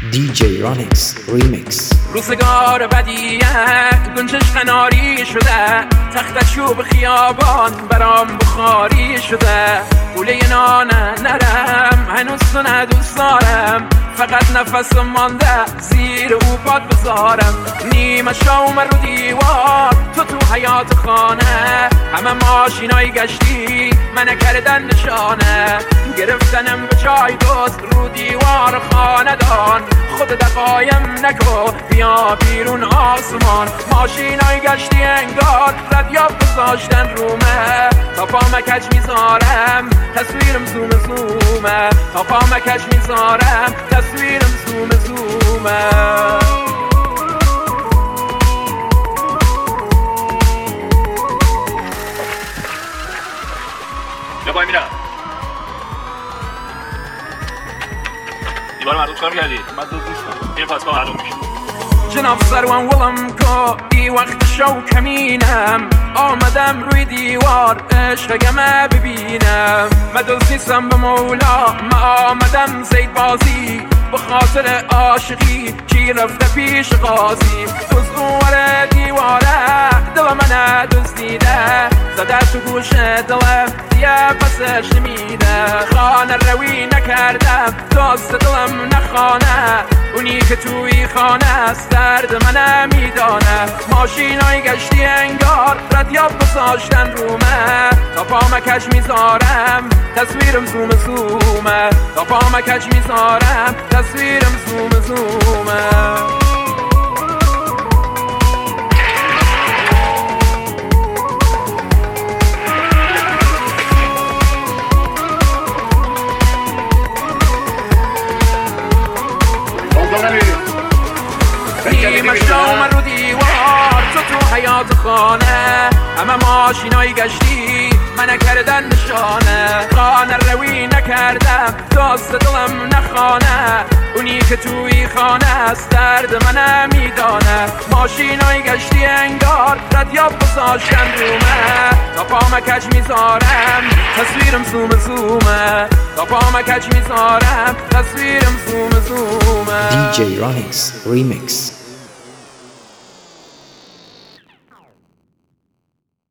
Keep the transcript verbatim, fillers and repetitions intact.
دی جی رانکس ریمیکس. روزگار بدیه گنجش قناری شده، تخت چوب خیابان برام بخاری شده. گوله نان نرم هنوز تو ندوست دارم، فقط نفس مانده زیر او پاد بذارم. نیمه شاوم رو دیوار تو تو حیات خانه، همه ماشینای گشتی من کردن نشانه. گرفتنم به چای دوست رو دیوار خانه دان، خود دقایم نکو بیا بیرون آسمان. ماشینای گشتی انگار ردیاب بذاشتن رومه، تا پا مکج میذارم تصویرم زوم زومه. تا پا مکج میذارم تصویرم زوم زومه. یا باید میرم دیوار مردم چکار میکردی؟ من دوست نیستم. این پس با مردم میشه. جناب سروان ولم کو ای وقت شو کمینم، آمدم روی دیوار عشقگمه ببینم. من دوست نیستم به مولا، من آمدم زید بازی، به خاطر عاشقی کی رفته پیش قاضی. دوز اونور دیواره دل من دزدیده، زده تو گوش دلم دیگه پسش نمیده. خانه روی نکردم دوست دلم نخانه، اونی که توی خانه است درد من میدانه. ماشینای گشتی انگار ردیاب بذاشتن رومه، تا پا مکج میذارم تصویرم زوم زومه. تا پا مکج میذارم تصویرم زوم زومه. نیمه شاوم رو دیوار تو تو حیات خانه، همه ماشینای گشتی من کردن نشانه. خانه روی نکردم دوست دلم نخانه، اونی که توی خانه است درد من میدانه. ماشینای گشتی انگار ردیاب بذاشتن رومه، تا پا مکج میذارم تصویرم زوم زومه. تا پا مکج میذارم تصویرم زوم زومه. دی جی رانکس ریمیکس.